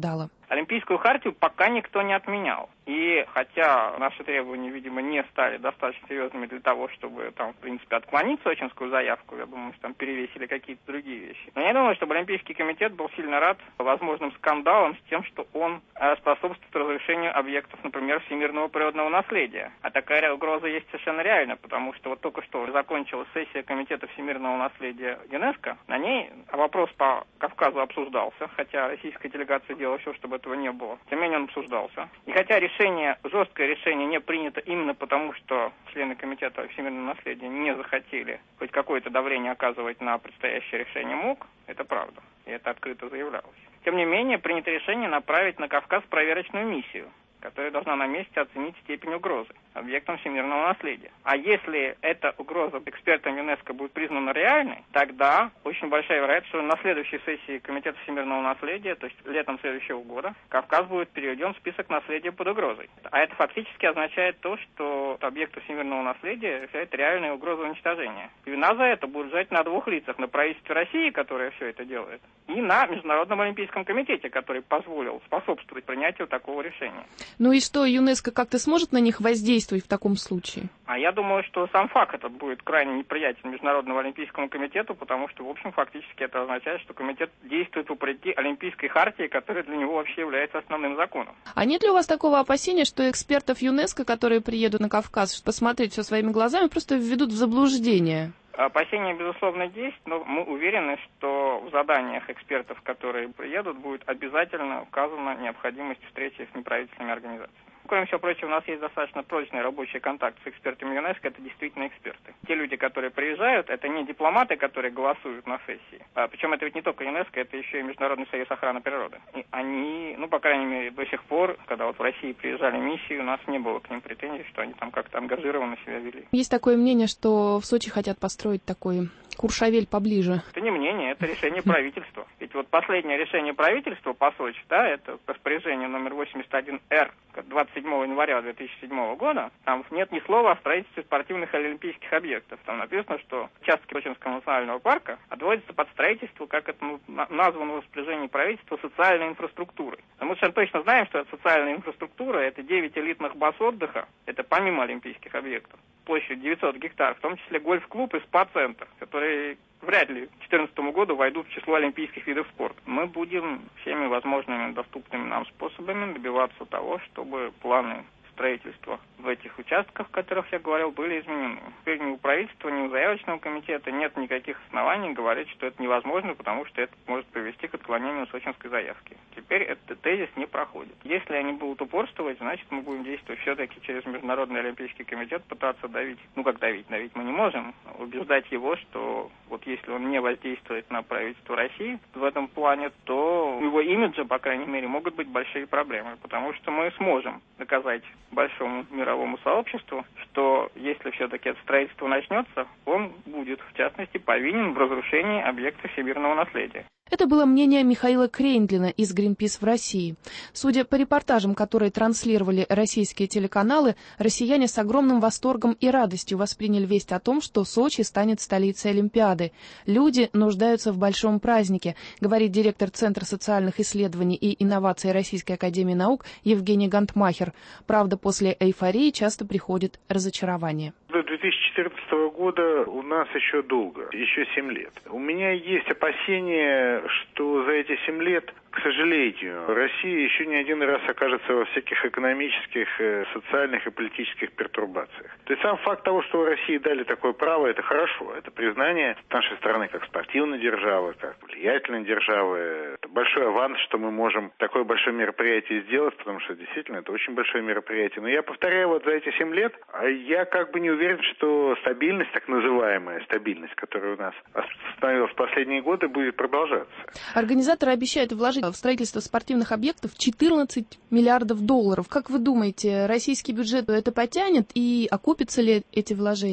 Олимпийскую хартию пока никто не отменял. И хотя наши требования, видимо, не стали достаточно серьезными для того, чтобы там, в принципе, отклонить сочинскую заявку, я думаю, что там перевесили какие-то другие вещи. Но я думаю, что Олимпийский комитет был сильно рад возможным скандалам с тем, что он способствует разрушению объектов, например, всемирного природного наследия. А такая угроза есть совершенно реально, потому что вот только что закончилась сессия Комитета всемирного наследия ЮНЕСКО. На ней вопрос по Кавказу обсуждался, хотя российская делегация делала все, чтобы этого не было. Тем не менее он обсуждался. И хотя решение, жесткое решение не принято именно потому, что члены Комитета всемирного наследия не захотели хоть какое-то давление оказывать на предстоящее решение МОК, это правда. И это открыто заявлялось. Тем не менее, принято решение направить на Кавказ проверочную миссию, которая должна на месте оценить степень угрозы объектам всемирного наследия. А если эта угроза экспертам ЮНЕСКО будет признана реальной, тогда очень большая вероятность, что на следующей сессии Комитета всемирного наследия, то есть летом следующего года, Кавказ будет переведен в список наследия под угрозой. А это фактически означает то, что объекты всемирного наследия являются реальной угрозой уничтожения. И вина за это будет лежать на двух лицах: на правительстве России, которое все это делает, и на Международном олимпийском комитете, который позволил способствовать принятию такого решения. Ну и что, ЮНЕСКО как-то сможет на них воздействовать в таком случае? А я думаю, что сам факт этот будет крайне неприятен Международному олимпийскому комитету, потому что, в общем, фактически это означает, что комитет действует вопреки Олимпийской хартии, которая для него вообще является основным законом. А нет ли у вас такого опасения, что экспертов ЮНЕСКО, которые приедут на Кавказ посмотреть все своими глазами, просто введут в заблуждение? Опасения, безусловно, есть, но мы уверены, что в заданиях экспертов, которые приедут, будет обязательно указана необходимость встречи с неправительственными организациями. Кроме всего прочего, у нас есть достаточно прочный рабочий контакт с экспертами ЮНЕСКО, это действительно эксперты. Те люди, которые приезжают, это не дипломаты, которые голосуют на сессии. А, причем это ведь не только ЮНЕСКО, это еще и Международный союз охраны природы. И они, ну, по крайней мере, до сих пор, когда вот в России приезжали миссии, у нас не было к ним претензий, что они там как-то ангажированно себя вели. Есть такое мнение, что в Сочи хотят построить такой Куршавель поближе. Это не мнение, это решение правительства. Ведь вот последнее решение правительства по Сочи, да, это распоряжение номер восемьдесят один эр двадцать седьмого января две тысячи седьмого года, там нет ни слова о строительстве спортивных и олимпийских объектов. Там написано, что участки Сочинского национального парка отводятся под строительство, как это ну, названо в распоряжении правительства, социальной инфраструктурой. А мы совершенно точно знаем, что это социальная инфраструктура, это девять элитных баз отдыха, это помимо олимпийских объектов, площадью девятьсот гектаров, в том числе гольф-клуб и спа-центр, которые вряд ли к две тысячи четырнадцатому году войдут в число олимпийских видов спорта. Мы будем всеми возможными доступными нам способами добиваться того, чтобы планы строительства в этих участках, о которых я говорил, были изменены. Теперь ни у правительства, ни у заявочного комитета нет никаких оснований говорить, что это невозможно, потому что это может привести к отклонению сочинской заявки. Теперь этот тезис не проходит. Если они будут упорствовать, значит мы будем действовать все-таки через Международный олимпийский комитет, пытаться давить, ну как давить, давить мы не можем, убеждать его, что вот если он не воздействует на правительство России в этом плане, то у его имиджа, по крайней мере, могут быть большие проблемы, потому что мы сможем доказать большому мировому сообществу, что если все-таки это строительство начнется, он будет, в частности, повинен в разрушении объекта всемирного наследия. Это было мнение Михаила Крейндлина из «Гринпис» в России. Судя по репортажам, которые транслировали российские телеканалы, россияне с огромным восторгом и радостью восприняли весть о том, что Сочи станет столицей Олимпиады. Люди нуждаются в большом празднике, говорит директор Центра социальных исследований и инноваций Российской академии наук Евгений Гантмахер. Правда, после эйфории часто приходит разочарование. До две тысячи четырнадцатого года у нас еще долго, еще семь лет. У меня есть опасения, что за эти семь лет, к сожалению, Россия еще не один раз окажется во всяких экономических, социальных и политических пертурбациях. То есть сам факт того, что России дали такое право, это хорошо. Это признание нашей страны как спортивной державы, как влиятельной державы. Это большой аванс, что мы можем такое большое мероприятие сделать, потому что действительно это очень большое мероприятие. Но я повторяю, вот за эти семь лет я как бы не уверен, что стабильность, так называемая стабильность, которая у нас остановилась в последние годы, будет продолжаться. Организаторы обещают вложить в строительство спортивных объектов четырнадцать миллиардов долларов. Как вы думаете, российский бюджет это потянет и окупятся ли эти вложения?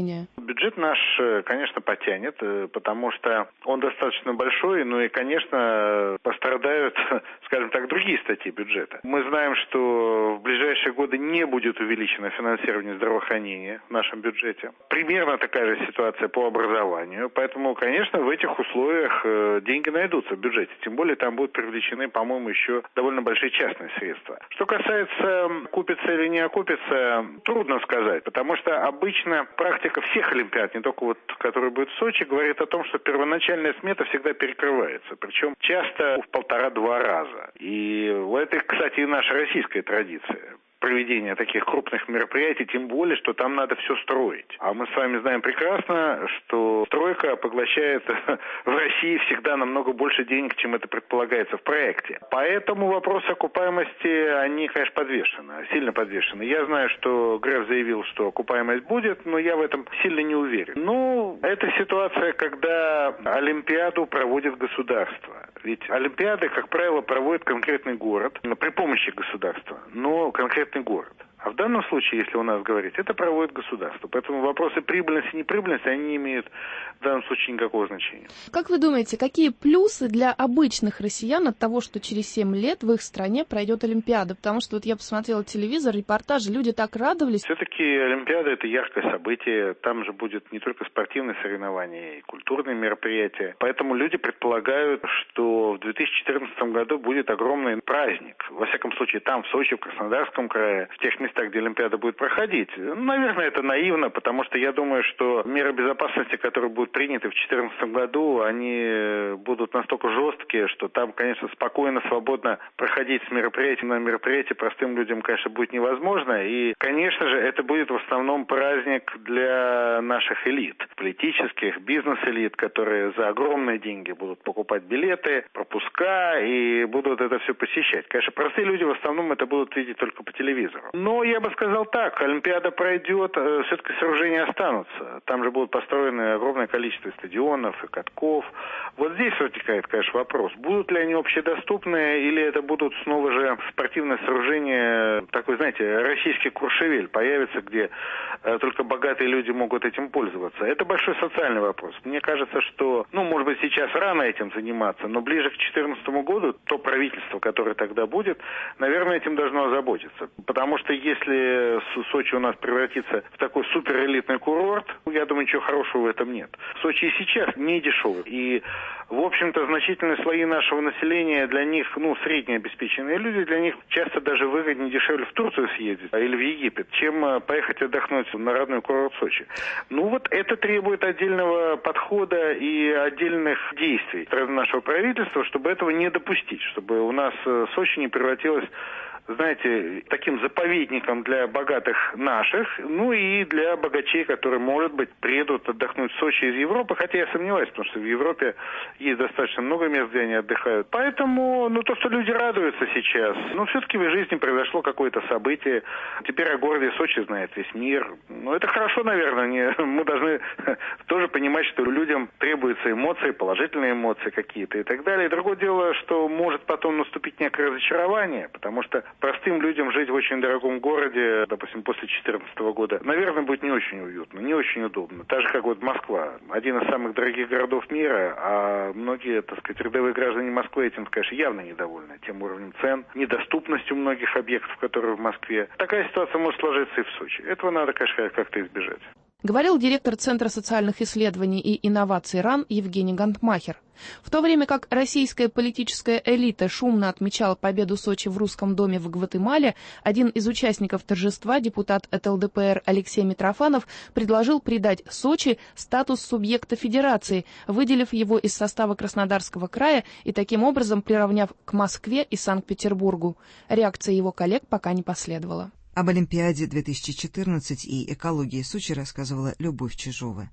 Бюджет наш, конечно, потянет, потому что он достаточно большой, ну и, конечно, пострадают, скажем так, другие статьи бюджета. Мы знаем, что в ближайшие годы не будет увеличено финансирование здравоохранения в нашем бюджете. Примерно такая же ситуация по образованию, поэтому, конечно, в этих условиях деньги найдутся в бюджете, тем более там будут привлечены, по-моему, еще довольно большие частные средства. Что касается купится или не окупится, трудно сказать, потому что обычно практика всех олимпиад, не только вот, которая будет в Сочи, говорит о том, что первоначальная смета всегда перекрывается, причем часто в полтора-два раза. И это, кстати, и наша российская традиция проведения таких крупных мероприятий, тем более, что там надо все строить. А мы с вами знаем прекрасно, что стройка поглощает в России всегда намного больше денег, чем это предполагается в проекте. Поэтому вопросы окупаемости, они, конечно, подвешены, сильно подвешены. Я знаю, что Греф заявил, что окупаемость будет, но я в этом сильно не уверен. Ну, это ситуация, когда Олимпиаду проводит государство. Ведь Олимпиады, как правило, проводит конкретный город при помощи государства, но конкретный город. А в данном случае, если у нас говорить, это проводит государство. Поэтому вопросы прибыльности и неприбыльности, они не имеют в данном случае никакого значения. Как вы думаете, какие плюсы для обычных россиян от того, что через семь лет в их стране пройдет Олимпиада? Потому что вот я посмотрела телевизор, репортажи, люди так радовались. Все-таки Олимпиада – это яркое событие. Там же будет не только спортивные соревнования, и культурные мероприятия. Поэтому люди предполагают, что в две тысячи четырнадцатом году будет огромный праздник. Во всяком случае, там, в Сочи, в Краснодарском крае, в тех местах, где Олимпиада будет проходить. Наверное, это наивно, потому что я думаю, что меры безопасности, которые будут приняты в две тысячи четырнадцатом году, они будут настолько жесткие, что там, конечно, спокойно, свободно проходить с мероприятия на мероприятие простым людям, конечно, будет невозможно. И, конечно же, это будет в основном праздник для наших элит, политических, бизнес-элит, которые за огромные деньги будут покупать билеты, пропуска и будут это все посещать. Конечно, простые люди в основном это будут видеть только по телевизору. Но я бы сказал так, Олимпиада пройдет, все-таки сооружения останутся. Там же будут построены огромное количество стадионов и катков. Вот здесь возникает, конечно, вопрос, будут ли они общедоступны, или это будут снова же спортивные сооружения, такой, знаете, российский Куршевель появится, где только богатые люди могут этим пользоваться. Это большой социальный вопрос. Мне кажется, что, ну, может быть, сейчас рано этим заниматься, но ближе к две тысячи четырнадцатому году то правительство, которое тогда будет, наверное, этим должно озаботиться. Потому что если Сочи у нас превратится в такой суперэлитный курорт, я думаю, ничего хорошего в этом нет. Сочи и сейчас не дешевый. И, в общем-то, значительные слои нашего населения, для них, ну, среднеобеспеченные люди, для них часто даже выгоднее, дешевле в Турцию съездить или в Египет, чем поехать отдохнуть на родной курорт Сочи. Ну, вот это требует отдельного подхода и отдельных действий стороны нашего правительства, чтобы этого не допустить, чтобы у нас Сочи не превратилось, знаете, таким заповедником для богатых наших, ну и для богачей, которые, может быть, приедут отдохнуть в Сочи из Европы, хотя я сомневаюсь, потому что в Европе есть достаточно много мест, где они отдыхают. Поэтому, ну, то, что люди радуются сейчас, ну, все-таки в их жизни произошло какое-то событие. Теперь о городе Сочи знает весь мир. Ну, это хорошо, наверное. Не, мы должны тоже понимать, что людям требуются эмоции, положительные эмоции какие-то и так далее. И другое дело, что может потом наступить некое разочарование, потому что простым людям жить в очень дорогом городе, допустим, после две тысячи четырнадцатого года, наверное, будет не очень уютно, не очень удобно. Так же, как вот Москва, один из самых дорогих городов мира, а многие, так сказать, рядовые граждане Москвы этим, конечно, явно недовольны. Тем уровнем цен, недоступностью многих объектов, которые в Москве. Такая ситуация может сложиться и в Сочи. Этого надо, конечно, как-то избежать. Говорил директор Центра социальных исследований и инноваций РАН Евгений Гантмахер. В то время как российская политическая элита шумно отмечала победу Сочи в Русском доме в Гватемале, один из участников торжества, депутат от эл дэ пэ эр Алексей Митрофанов, предложил придать Сочи статус субъекта федерации, выделив его из состава Краснодарского края и таким образом приравняв к Москве и Санкт-Петербургу. Реакция его коллег пока не последовала. Об Олимпиаде две тысячи четырнадцать и экологии Сочи рассказывала Любовь Чижова.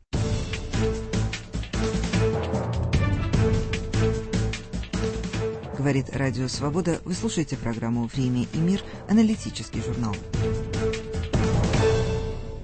Говорит Радио Свобода. Вы слушаете программу «Время и мир», аналитический журнал. В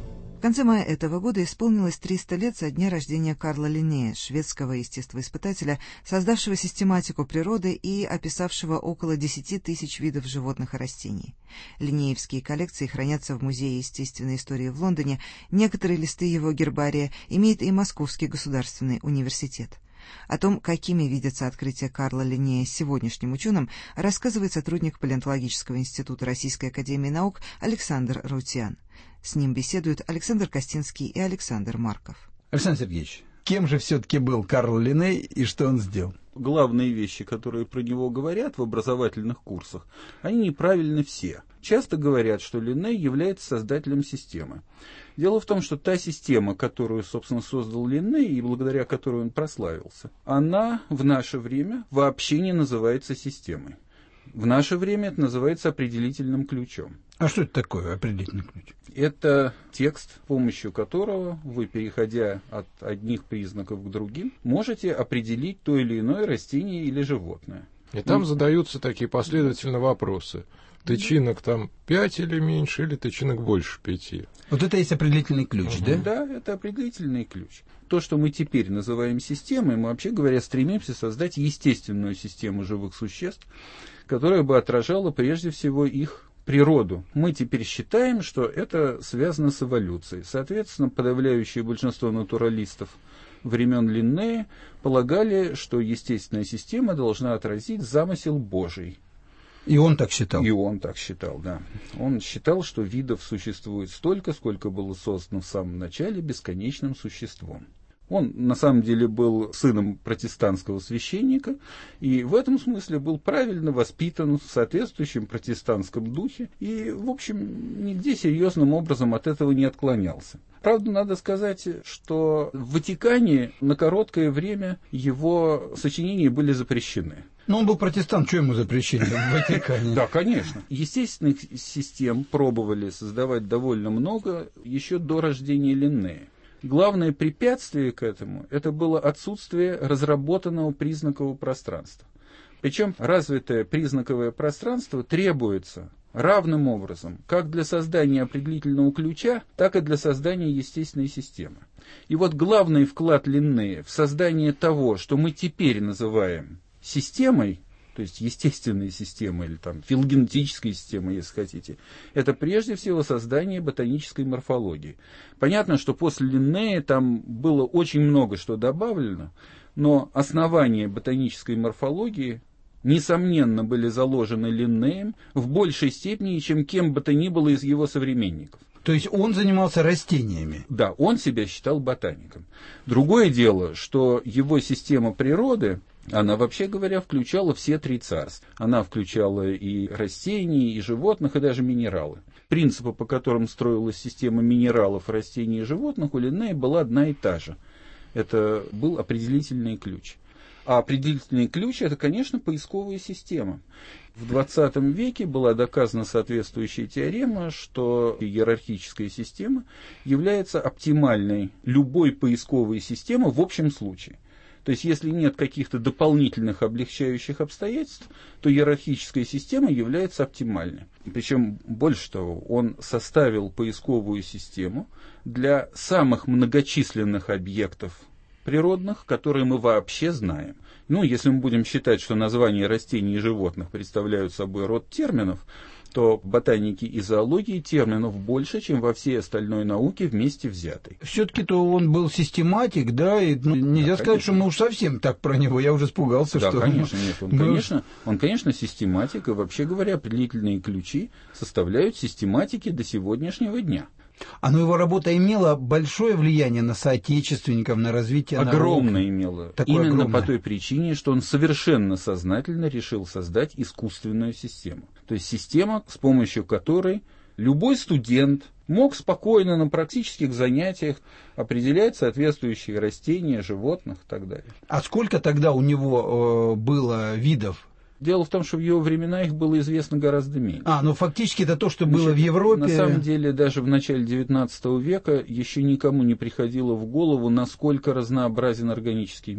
конце мая этого года исполнилось триста лет со дня рождения Карла Линнея, шведского естествоиспытателя, создавшего систематику природы и описавшего около десяти тысяч видов животных и растений. Линнеевские коллекции хранятся в Музее естественной истории в Лондоне, некоторые листы его гербария имеет и Московский государственный университет. О том, какими видятся открытия Карла Линнея сегодняшним ученым, рассказывает сотрудник Палеонтологического института Российской академии наук Александр Раутиан. С ним беседуют Александр Костинский и Александр Марков. Александр Сергеевич, кем же все-таки был Карл Линней и что он сделал? Главные вещи, которые про него говорят в образовательных курсах, они неправильны все. Часто говорят, что Линней является создателем системы. Дело в том, что та система, которую, собственно, создал Линней и благодаря которой он прославился, она в наше время вообще не называется системой. В наше время это называется определительным ключом. А что это такое определительный ключ? Это текст, с помощью которого вы, переходя от одних признаков к другим, можете определить то или иное растение или животное. И там ну, задаются такие последовательно вопросы. Тычинок там пять или меньше, или тычинок больше пяти. Вот это есть определительный ключ, угу. да? Да, это определительный ключ. То, что мы теперь называем системой, мы, вообще говоря, стремимся создать естественную систему живых существ, которая бы отражала прежде всего их природу. Мы теперь считаем, что это связано с эволюцией. Соответственно, подавляющее большинство натуралистов времен Линнея полагали, что естественная система должна отразить замысел Божий. И он так считал? И он так считал, да. Он считал, что видов существует столько, сколько было создано в самом начале бесконечным существом. Он, на самом деле, был сыном протестантского священника, и в этом смысле был правильно воспитан в соответствующем протестантском духе, и, в общем, нигде серьезным образом от этого не отклонялся. Правда, надо сказать, что в Ватикане на короткое время его сочинения были запрещены. Но он был протестант, что ему запрещили в Ватикане? Да, конечно. Естественных систем пробовали создавать довольно много еще до рождения Линнея. Главное препятствие к этому – это было отсутствие разработанного признакового пространства. Причем развитое признаковое пространство требуется равным образом как для создания определительного ключа, так и для создания естественной системы. И вот главный вклад Линнея в создание того, что мы теперь называем системой, то есть естественной системой или там филогенетической системой, если хотите, это прежде всего создание ботанической морфологии. Понятно, что после Линнея там было очень много что добавлено, но основания ботанической морфологии, несомненно, были заложены Линнеем в большей степени, чем кем бы то ни было из его современников. То есть он занимался растениями? Да, он себя считал ботаником. Другое дело, что его система природы, она, вообще говоря, включала все три царства. Она включала и растения, и животных, и даже минералы. Принципы, по которым строилась система минералов, растений и животных, у Линнея была одна и та же. Это был определительный ключ. А определительный ключ – это, конечно, поисковая система. В двадцатом веке была доказана соответствующая теорема, что иерархическая система является оптимальной любой поисковой системы в общем случае. То есть, если нет каких-то дополнительных облегчающих обстоятельств, то иерархическая система является оптимальной. Причем, больше того, он составил поисковую систему для самых многочисленных объектов природных, которые мы вообще знаем. Ну, если мы будем считать, что названия растений и животных представляют собой род терминов, то ботаники и зоологии терминов больше, чем во всей остальной науке вместе взятой. Все-таки-то он был систематик, да, и ну, нельзя да, сказать, конечно. Что мы уж совсем так про него, я уже испугался, да, что... Да, конечно, нет, он, конечно, он, конечно, систематик, и вообще говоря, определительные ключи составляют систематики до сегодняшнего дня. А но его работа имела большое влияние на соотечественников, на развитие науки? Огромное имело. Такое Именно огромное. По той причине, что он совершенно сознательно решил создать искусственную систему. То есть система, с помощью которой любой студент мог спокойно на практических занятиях определять соответствующие растения, животных и так далее. А сколько тогда у него э, было видов? Дело в том, что в его времена их было известно гораздо меньше. А, ну фактически это то, что Значит, было в Европе. На самом деле, даже в начале девятнадцатого века еще никому не приходило в голову, насколько разнообразен органический мир.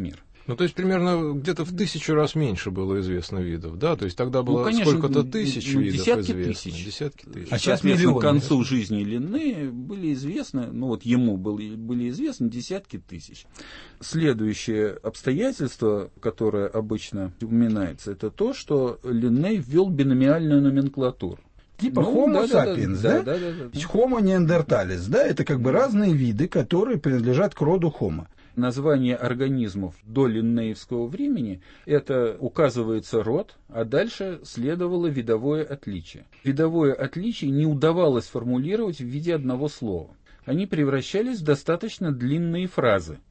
Ну, то есть, примерно где-то в тысячу раз меньше было известно видов, да? То есть, тогда было ну, конечно, сколько-то тысяч ну, видов десятки известно. Тысяч. Десятки тысяч. А сейчас миллионы. К концу жизни Линнея были известны, ну вот ему были, были известны десятки тысяч. Следующее обстоятельство, которое обычно упоминается, это то, что Линней ввел биномиальную номенклатуру. Типа ну, Homo да, sapiens, да? да? Да, да, да, да. Homo neanderthalis, да? Это как бы разные виды, которые принадлежат к роду Homo. Название организмов до линнеевского времени – это указывается род, а дальше следовало видовое отличие. Видовое отличие не удавалось формулировать в виде одного слова. Они превращались в достаточно длинные фразы.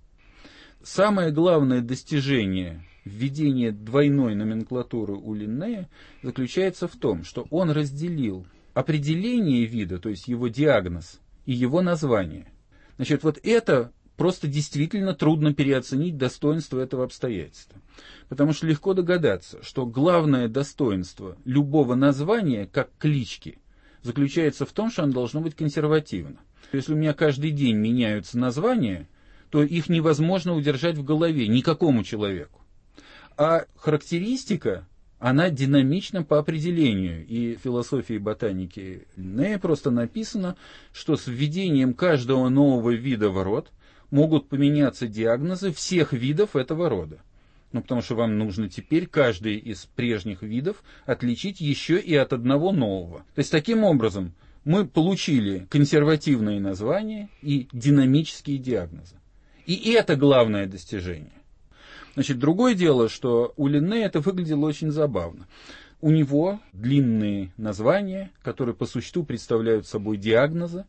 Самое главное достижение введения двойной номенклатуры у Линнея заключается в том, что он разделил определение вида, то есть его диагноз, и его название. Значит, вот это просто действительно трудно переоценить достоинство этого обстоятельства. Потому что легко догадаться, что главное достоинство любого названия, как клички, заключается в том, что оно должно быть консервативно. Если у меня каждый день меняются названия, то их невозможно удержать в голове никакому человеку. А характеристика, она динамична по определению. И в философии ботаники Линнея просто написано, что с введением каждого нового вида в род могут поменяться диагнозы всех видов этого рода. Ну, потому что вам нужно теперь каждый из прежних видов отличить еще и от одного нового. То есть, таким образом, мы получили консервативные названия и динамические диагнозы. И это главное достижение. Значит, другое дело, что у Линнея это выглядело очень забавно. У него длинные названия, которые по существу представляют собой диагнозы,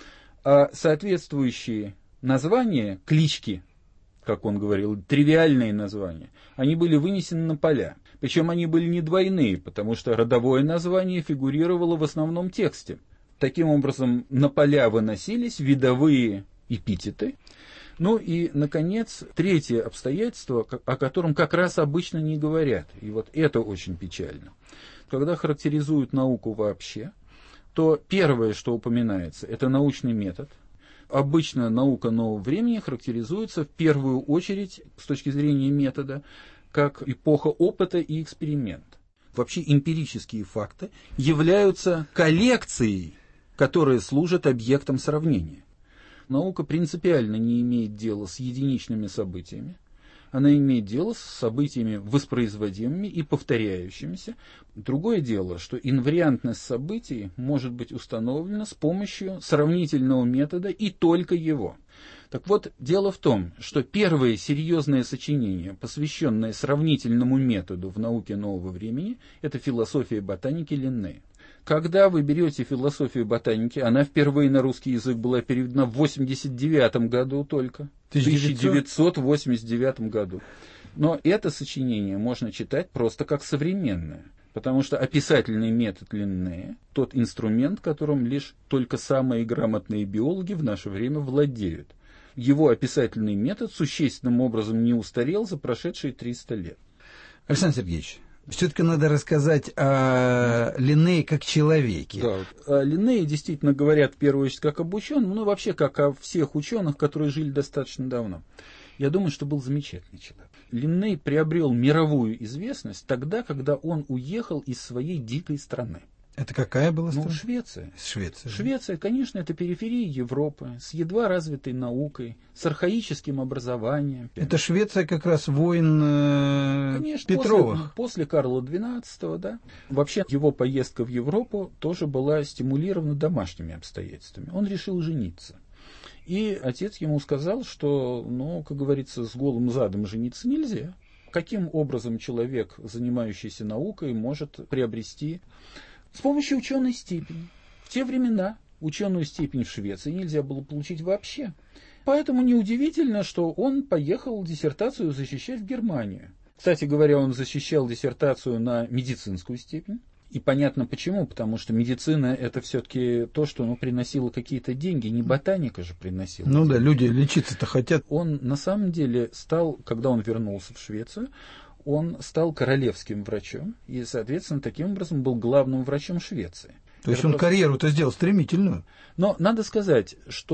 а соответствующие названия, клички, как он говорил, тривиальные названия, они были вынесены на поля. Причем они были не двойные, потому что родовое название фигурировало в основном тексте. Таким образом, на поля выносились видовые эпитеты. Ну и, наконец, третье обстоятельство, о котором как раз обычно не говорят. И вот это очень печально. Когда характеризуют науку вообще, то первое, что упоминается, это научный метод. Обычно наука нового времени характеризуется в первую очередь, с точки зрения метода, как эпоха опыта и эксперимента. Вообще эмпирические факты являются коллекцией, которая служит объектом сравнения. Наука принципиально не имеет дела с единичными событиями. Она имеет дело с событиями воспроизводимыми и повторяющимися. Другое дело, что инвариантность событий может быть установлена с помощью сравнительного метода и только его. Так вот, дело в том, что первое серьезное сочинение, посвященное сравнительному методу в науке нового времени, это «Философия ботаники» Линнея. Когда вы берете философию ботаники, она впервые на русский язык была переведена в восемьдесят девятом году только. В тысяча девятьсот восемьдесят девятом году. Но это сочинение можно читать просто как современное. Потому что описательный метод Линнея – тот инструмент, которым лишь только самые грамотные биологи в наше время владеют. Его описательный метод существенным образом не устарел за прошедшие триста лет. Александр Сергеевич, все-таки надо рассказать о Линнее как человеке. Да, о Линнее действительно говорят в первую очередь как об ученом, но вообще как о всех ученых, которые жили достаточно давно. Я думаю, что был замечательный человек. Линней приобрел мировую известность тогда, когда он уехал из своей дикой страны. Это какая была страна? Ну, Швеция. Швеция. Швеция, конечно, это периферия Европы, с едва развитой наукой, с архаическим образованием. Это Швеция как раз воин э, конечно, Петровых. После, после Карла двенадцатого, да. Вообще, его поездка в Европу тоже была стимулирована домашними обстоятельствами. Он решил жениться. И отец ему сказал, что, ну, как говорится, с голым задом жениться нельзя. Каким образом человек, занимающийся наукой, может приобрести... С помощью ученой степени. В те времена ученую степень в Швеции нельзя было получить вообще. Поэтому неудивительно, что он поехал диссертацию защищать в Германию. Кстати говоря, он защищал диссертацию на медицинскую степень. И понятно почему, потому что медицина это все-таки то, что ну, приносило какие-то деньги, не ботаника же приносила. Ну да, люди лечиться-то хотят. Он на самом деле стал, когда он вернулся в Швецию, он стал королевским врачом и, соответственно, таким образом был главным врачом Швеции. То есть он просто... карьеру-то сделал стремительную. Но надо сказать, что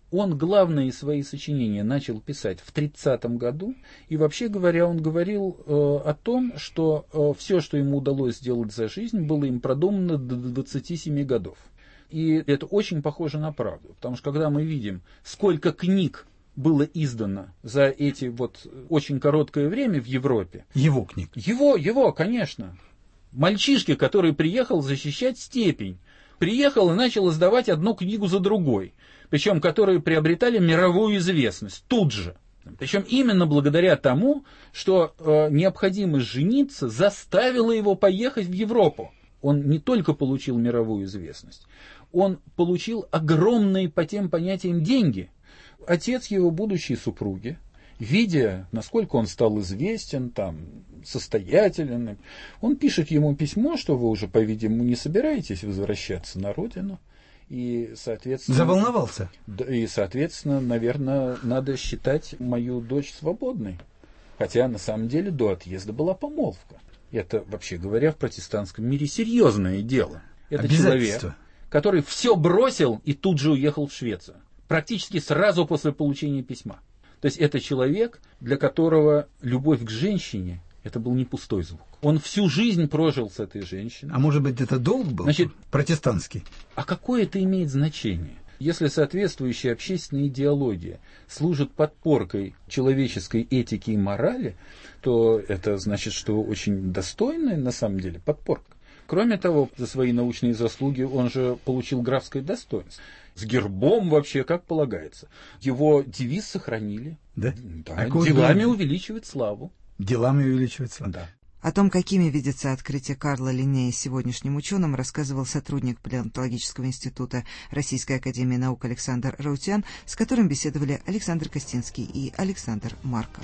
Он главные свои сочинения начал писать в тридцатом году, и вообще говоря, он говорил э, о том, что э, все, что ему удалось сделать за жизнь, было им продумано до двадцати семи годов. И это очень похоже на правду, потому что когда мы видим, сколько книг было издано за эти вот очень короткое время в Европе. Его книг. Его, его, конечно. Мальчишки, который приехал защищать степень, приехал и начал издавать одну книгу за другой, причем которые приобретали мировую известность тут же. Причем именно благодаря тому, что э, необходимость жениться заставила его поехать в Европу. Он не только получил мировую известность, он получил огромные по тем понятиям деньги. Отец его будущей супруги, видя, насколько он стал известен, там, состоятельным, он пишет ему письмо, что вы уже, по-видимому, не собираетесь возвращаться на родину. И, соответственно... Заволновался? И, соответственно, наверное, надо считать мою дочь свободной. Хотя, на самом деле, до отъезда была помолвка. Это, вообще говоря, в протестантском мире серьезное дело. Это человек, который все бросил и тут же уехал в Швецию. Практически сразу после получения письма. То есть это человек, для которого любовь к женщине – это был не пустой звук. Он всю жизнь прожил с этой женщиной. А может быть, это долг был? Значит, протестантский? А какое это имеет значение? Если соответствующая общественная идеология служит подпоркой человеческой этики и морали, то это значит, что очень достойная на самом деле подпорка. Кроме того, за свои научные заслуги он же получил графское достоинство. С гербом вообще, как полагается. Его девиз сохранили. Да? Да, а делами дело? Увеличивать славу. Делами увеличивать славу. Да. О том, какими видится открытие Карла Линнея сегодняшним ученым, рассказывал сотрудник Палеонтологического института Российской академии наук Александр Раутян, с которым беседовали Александр Костинский и Александр Марков.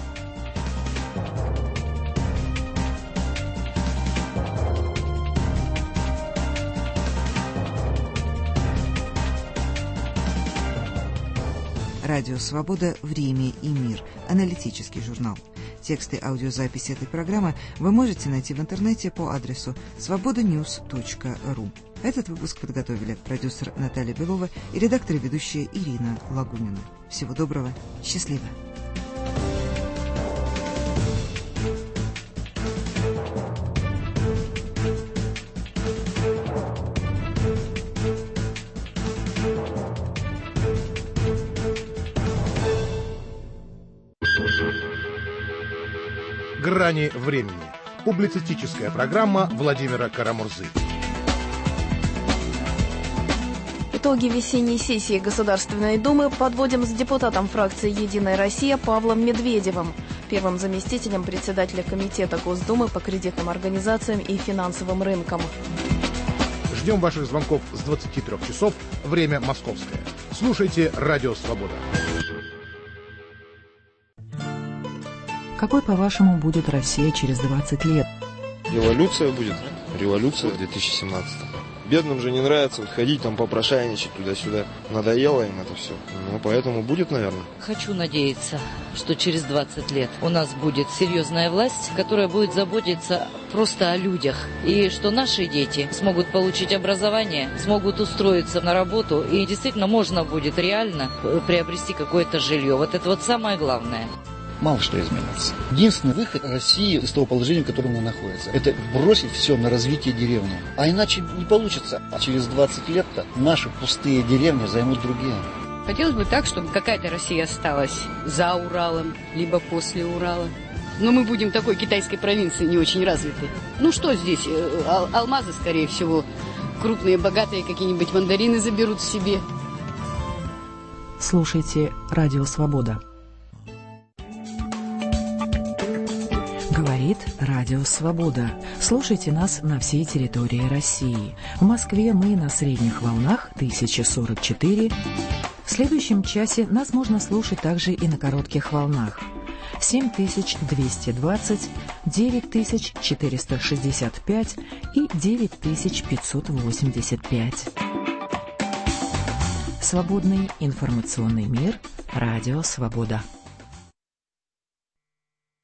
Радио «Свобода. Время и мир». Аналитический журнал. Тексты аудиозаписи этой программы вы можете найти в интернете по адресу свобода ньюс точка ру. Этот выпуск подготовили продюсер Наталья Белова и редактор и ведущая Ирина Лагунина. Всего доброго. Счастливо. «Грани времени». Публицистическая программа Владимира Карамурзы. Итоги весенней сессии Государственной Думы подводим с депутатом фракции «Единая Россия» Павлом Медведевым, первым заместителем председателя Комитета Госдумы по кредитным организациям и финансовым рынкам. Ждем ваших звонков с двадцати трёх часов, время московское. Слушайте «Радио Свобода». Какой, по-вашему, будет Россия через двадцать лет? Революция будет. Революция в две тысячи семнадцатом. Бедным же не нравится вот ходить там попрошайничать туда-сюда. Надоело им это все. Ну, поэтому будет, наверное. Хочу надеяться, что через двадцать лет у нас будет серьезная власть, которая будет заботиться просто о людях. И что наши дети смогут получить образование, смогут устроиться на работу. И действительно можно будет реально приобрести какое-то жилье. Вот это вот самое главное. Мало что изменится. Единственный выход России из того положения, в котором она находится, это бросить все на развитие деревни. А иначе не получится. А через двадцать лет-то наши пустые деревни займут другие. Хотелось бы так, чтобы какая-то Россия осталась за Уралом, либо после Урала. Но мы будем такой китайской провинции не очень развитой. Ну что здесь? Ал- алмазы, скорее всего. Крупные, богатые какие-нибудь мандарины заберут себе. Слушайте «Радио Свобода». Говорит Радио Свобода. Слушайте нас на всей территории России. В Москве мы на средних волнах тысяча сорок четыре. В следующем часе нас можно слушать также и на коротких волнах. семь тысяч двести двадцать, девять тысяч четыреста шестьдесят пять и девять тысяч пятьсот восемьдесят пять. Свободный информационный мир. Радио Свобода.